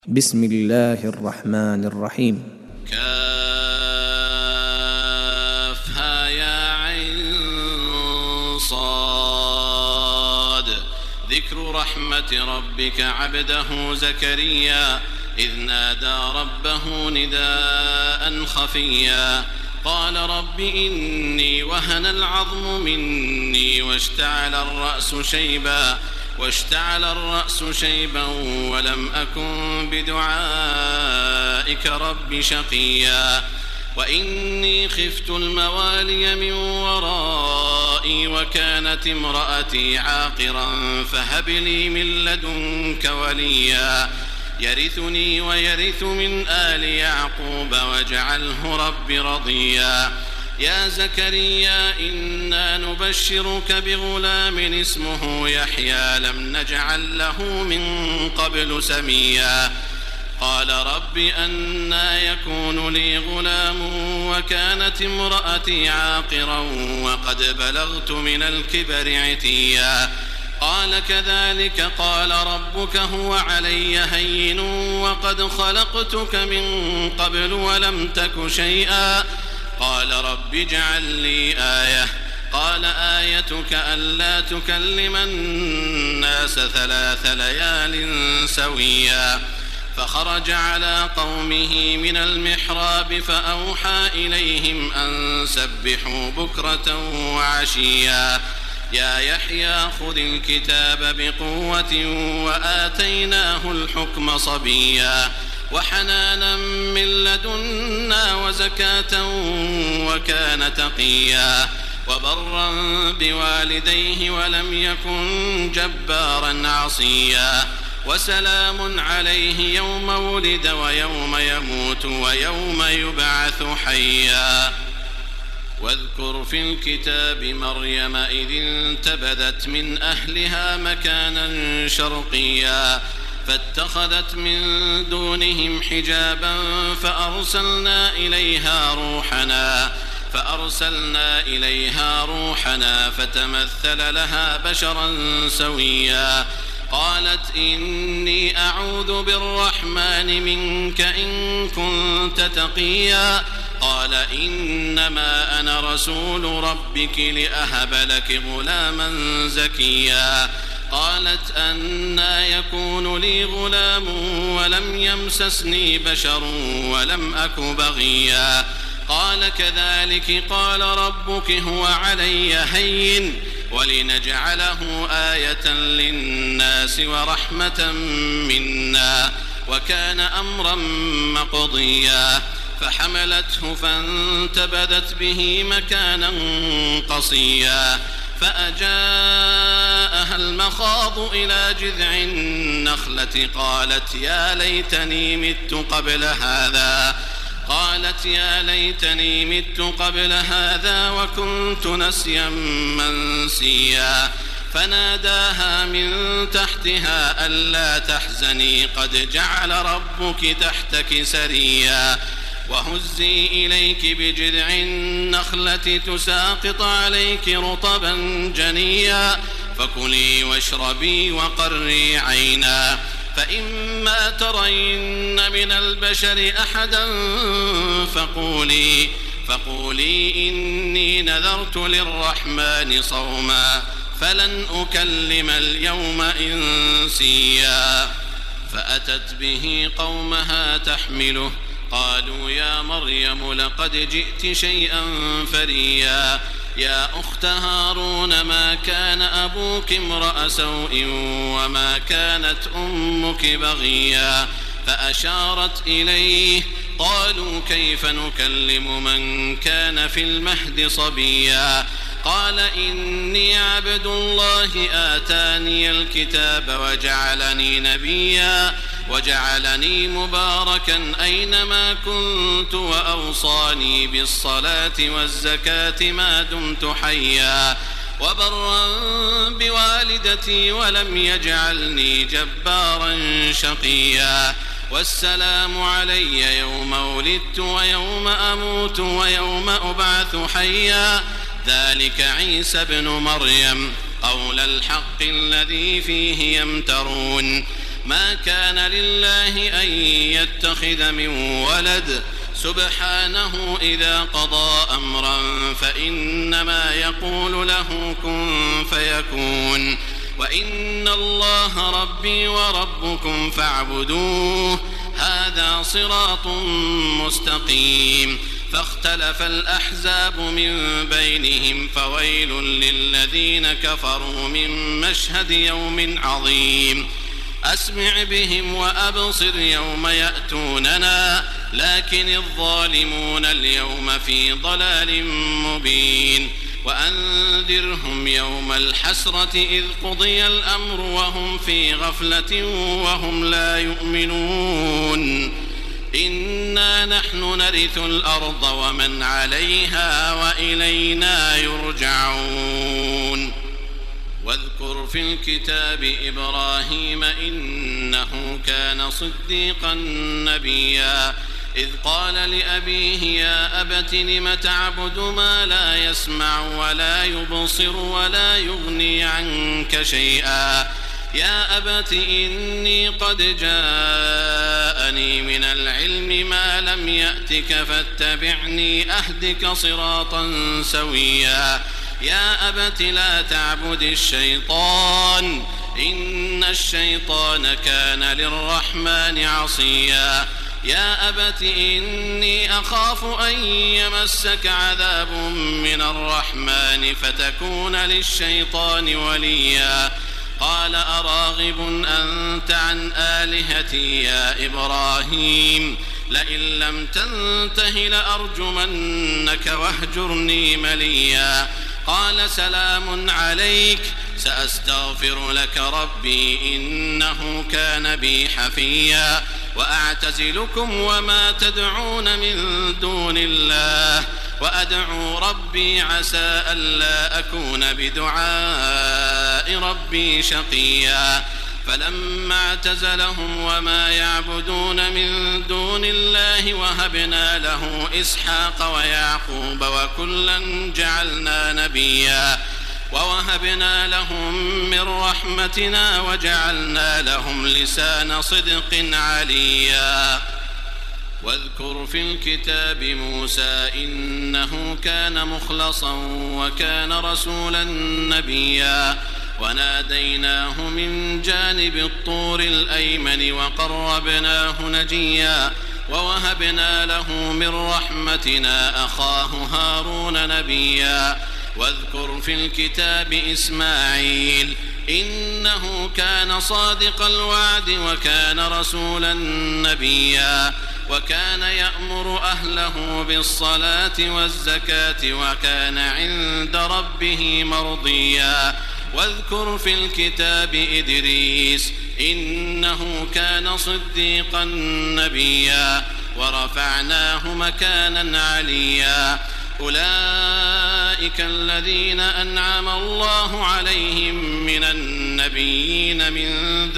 بسم الله الرحمن الرحيم. كافها يا عين صاد. ذكر رحمة ربك عبده زكريا إذ نادى ربه نداء خفيا قال رب إني وهن العظم مني واشتعل الرأس شيبا ولم أكن بدعائك رب شقيا وإني خفت الموالي من ورائي وكانت امرأتي عاقرا فهب لي من لدنك وليا يرثني ويرث من آل يعقوب واجعله رب رضيا يا زكريا إنا نبشرك بغلام اسمه يحيى لم نجعل له من قبل سميا قال رب أنى يكون لي غلام وكانت امرأتي عاقرا وقد بلغت من الكبر عتيا قال كذلك قال ربك هو علي هين وقد خلقتك من قبل ولم تك شيئا قال رب اجعل لي آية قال آيتك ألا تكلم الناس 3 ليال سويا فخرج على قومه من المحراب فأوحى إليهم أن سبحوا بكرة وعشيا يا يحيى خذ الكتاب بقوة وآتيناه الحكم صبيا وحنانا من لدنا وزكاة وكان تقيا وبرا بوالديه ولم يكن جبارا عصيا وسلام عليه يوم ولد ويوم يموت ويوم يبعث حيا واذكر في الكتاب مريم إذ انتبذت من أهلها مكانا شرقيا فاتخذت من دونهم حجابا فأرسلنا إليها روحنا فتمثل لها بشرا سويا قالت إني أعوذ بالرحمن منك إن كنت تقيا قال إنما أنا رسول ربك لأهب لك غلاما زكيا قالت أنى يكون لي غلام ولم يمسسني بشر ولم أك بغيا قال كذلك قال ربك هو علي هين ولنجعله آية للناس ورحمة منا وكان أمرا مقضيا فحملته فانتبذت به مكانا قصيا فأجاءها المخاض إلى جذع النخلة قالت يا ليتني مت قبل هذا وكنت نسيا منسيا فناداها من تحتها ألا تحزني قد جعل ربك تحتك سريا وهزي إليك بجذع النخلة تساقط عليك رطبا جنيا فكلي واشربي وقري عينا فإما ترين من البشر أحدا فقولي إني نذرت للرحمن صوما فلن أكلم اليوم إنسيا فأتت به قومها تحمله قالوا يا مريم لقد جئت شيئا فريا يا أخت هارون ما كان أبوك امرأ سوء وما كانت أمك بغيا فأشارت إليه قالوا كيف نكلم من كان في المهد صبيا قال إني عبد الله آتاني الكتاب وجعلني نبيا وجعلني مباركا أينما كنت وأوصاني بالصلاة والزكاة ما دمت حيا وبرا بوالدتي ولم يجعلني جبارا شقيا والسلام علي يوم ولدت ويوم أموت ويوم أبعث حيا ذلك عيسى ابن مريم قول الحق الذي فيه يمترون ما كان لله أن يتخذ من ولد سبحانه إذا قضى أمرا فإنما يقول له كن فيكون وإن الله ربي وربكم فاعبدوه هذا صراط مستقيم فاختلف الأحزاب من بينهم فويل للذين كفروا من مشهد يوم عظيم أسمع بهم وأبصر يوم يأتوننا لكن الظالمون اليوم في ضلال مبين وأنذرهم يوم الحسرة إذ قضي الأمر وهم في غفلة وهم لا يؤمنون إنا نحن نرث الأرض ومن عليها وإلينا يرجعون واذكر في الكتاب إبراهيم إنه كان صديقا نبيا إذ قال لأبيه يا أبت لم تعبد ما لا يسمع ولا يبصر ولا يغني عنك شيئا يا أبت إني قد جاءني من العلم ما لم يأتك فاتبعني أهدك صراطا سويا يا أبت لا تعبد الشيطان إن الشيطان كان للرحمن عصيا يا أبت إني أخاف أن يمسك عذاب من الرحمن فتكون للشيطان وليا قال أراغب أنت عن آلهتي يا إبراهيم لئن لم تنته لأرجمنك واهجرني مليا قال سلام عليك سأستغفر لك ربي إنه كان بي حفيا وأعتزلكم وما تدعون من دون الله وأدعو ربي عسى ألا أكون بدعاء ربي شقيا فلما اعتزلهم وما يعبدون من دون الله وهبنا له إسحاق ويعقوب وكلا جعلنا نبيا ووهبنا لهم من رحمتنا وجعلنا لهم لسان صدق عليا واذكر في الكتاب موسى إنه كان مخلصا وكان رسولا نبيا وناديناه من جانب الطور الأيمن وقربناه نجيا ووهبنا له من رحمتنا أخاه هارون نبيا واذكر في الكتاب إسماعيل إنه كان صادق الوعد وكان رسولا نبيا وكان يأمر أهله بالصلاة والزكاة وكان عند ربه مرضيا واذكر في الكتاب إدريس إنه كان صديقا نبيا ورفعناه مكانا عليا أولئك الذين أنعم الله عليهم من النبيين من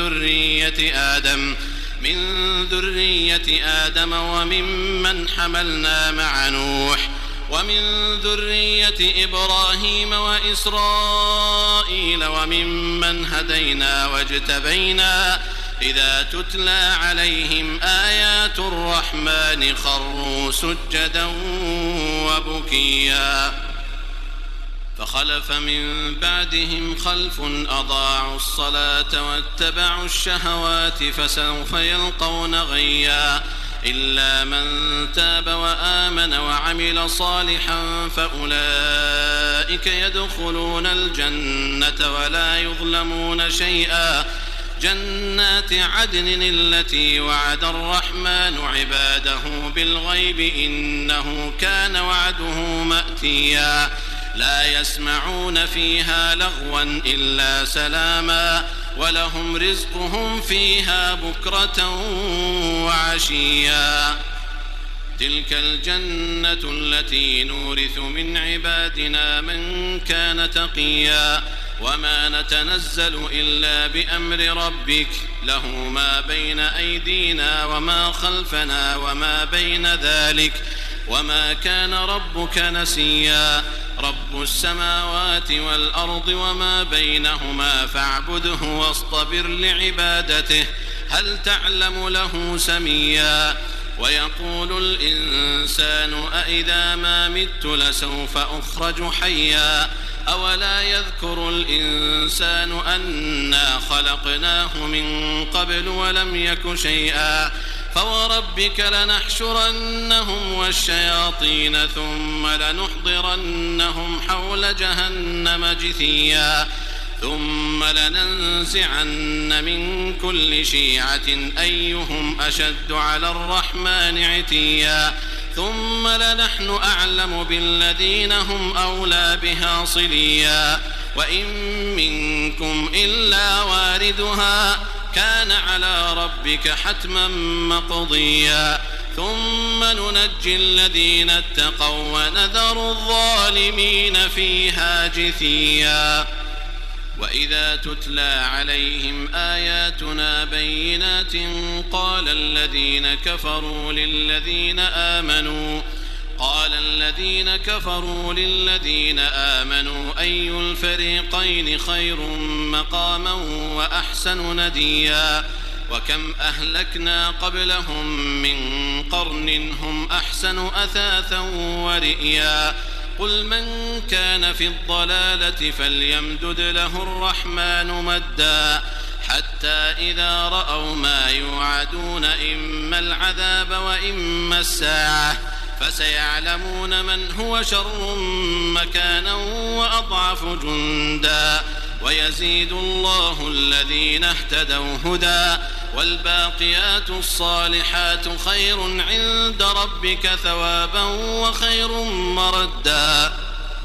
ذرية آدم وممن حملنا مع نوح ومن ذرية إبراهيم وإسرائيل وممن هدينا واجتبينا إذا تتلى عليهم آيات الرحمن خروا سجدا وبكيا فخلف من بعدهم خلف أضاعوا الصلاة واتبعوا الشهوات فسوف يلقون غيا إلا من تاب وآمن وعمل صالحا فأولئك يدخلون الجنة ولا يظلمون شيئا جنات عدن التي وعد الرحمن عباده بالغيب إنه كان وعده مأتيا لا يسمعون فيها لغوا إلا سلاما ولهم رزقهم فيها بكرة وعشيا تلك الجنة التي نورث من عبادنا من كان تقيا وما نتنزل إلا بأمر ربك له ما بين أيدينا وما خلفنا وما بين ذلك وما كان ربك نسيا رب السماوات والأرض وما بينهما فاعبده واصطبر لعبادته هل تعلم له سميا ويقول الإنسان أإذا ما مت لسوف أخرج حيا أولا يذكر الإنسان أنا خلقناه من قبل ولم يك شيئا فوربك لنحشرنهم والشياطين ثم لنحضرنهم حول جهنم جثيا ثم لننزعن من كل شيعة أيهم أشد على الرحمن عتيا ثم لنحن أعلم بالذين هم أولى بها صليا وإن منكم إلا واردها كان على ربك حتما مقضيا ثم ننجي الذين اتقوا ونذر الظالمين فيها جثيا وإذا تتلى عليهم آياتنا بينات قال الذين كفروا للذين آمنوا أي الفريقين خير مقاما وأحسن نديا وكم أهلكنا قبلهم من قرن هم أحسن أثاثا ورئيا قل من كان في الضلالة فليمدد له الرحمن مدا حتى إذا رأوا ما يوعدون إما العذاب وإما الساعة فسيعلمون من هو شر مكانا وأضعف جندا ويزيد الله الذين اهتدوا هدى والباقيات الصالحات خير عند ربك ثوابا وخير مردا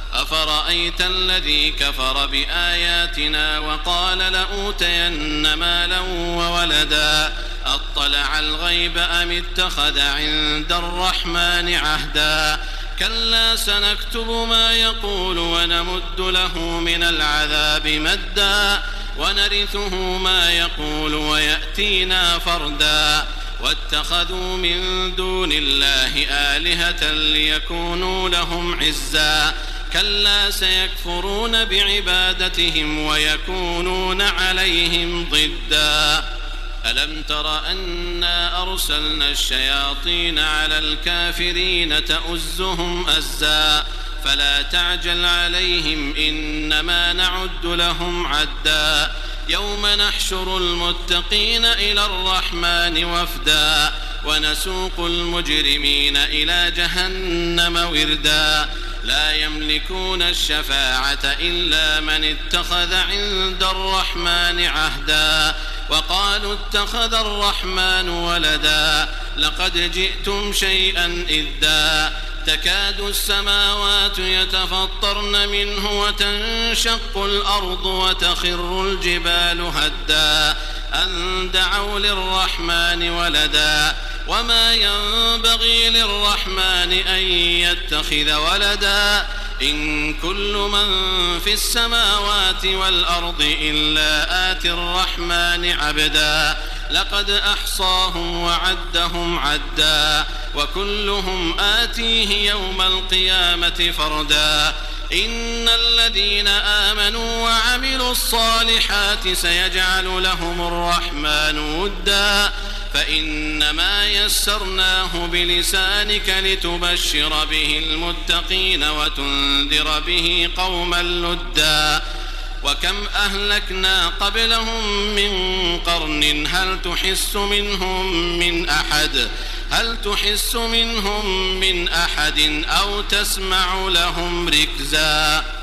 أفرأيت الذي كفر بآياتنا وقال لأوتين مالا وولدا أطلع الغيب أم اتخذ عند الرحمن عهدا كلا سنكتب ما يقول ونمد له من العذاب مدا ونرثه ما يقول ويأتينا فردا واتخذوا من دون الله آلهة ليكونوا لهم عزا كلا سيكفرون بعبادتهم ويكونون عليهم ضدا ألم تر أنا أرسلنا الشياطين على الكافرين تؤزهم أزا فلا تعجل عليهم إنما نعد لهم عدا يوم نحشر المتقين إلى الرحمن وفدا ونسوق المجرمين إلى جهنم وردا لا يملكون الشفاعة إلا من اتخذ عند الرحمن عهدا وقالوا اتخذ الرحمن ولدا لقد جئتم شيئا إدا تكاد السماوات يتفطرن منه وتنشق الأرض وتخر الجبال هدا أن دعوا للرحمن ولدا وما ينبغي للرحمن أن يتخذ ولدا إن كل من في السماوات والأرض إلا آتي الرحمن عبدا لقد أحصاهم وعدهم عدا وكلهم آتيه يوم القيامة فردا إن الذين آمنوا وعملوا الصالحات سيجعل لهم الرحمن ودا فإنما يسرناه بلسانك لتبشر به المتقين وتنذر به قوما لدا وكم أهلكنا قبلهم من قرن هل تحس منهم من أحد أو تسمع لهم ركزا